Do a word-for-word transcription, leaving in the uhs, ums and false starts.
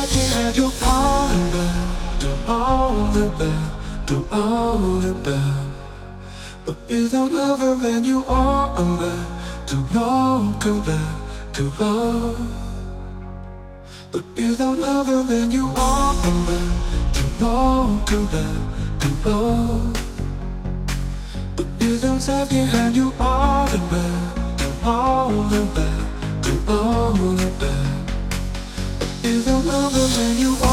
you had your all in bed, do all in bed, do all in bed. But without lover when you are a man, too long to let to love. But without lover when you are a man, too long to let to love. But without love you and you are a man, too long to let to all in bed. Without lover when you are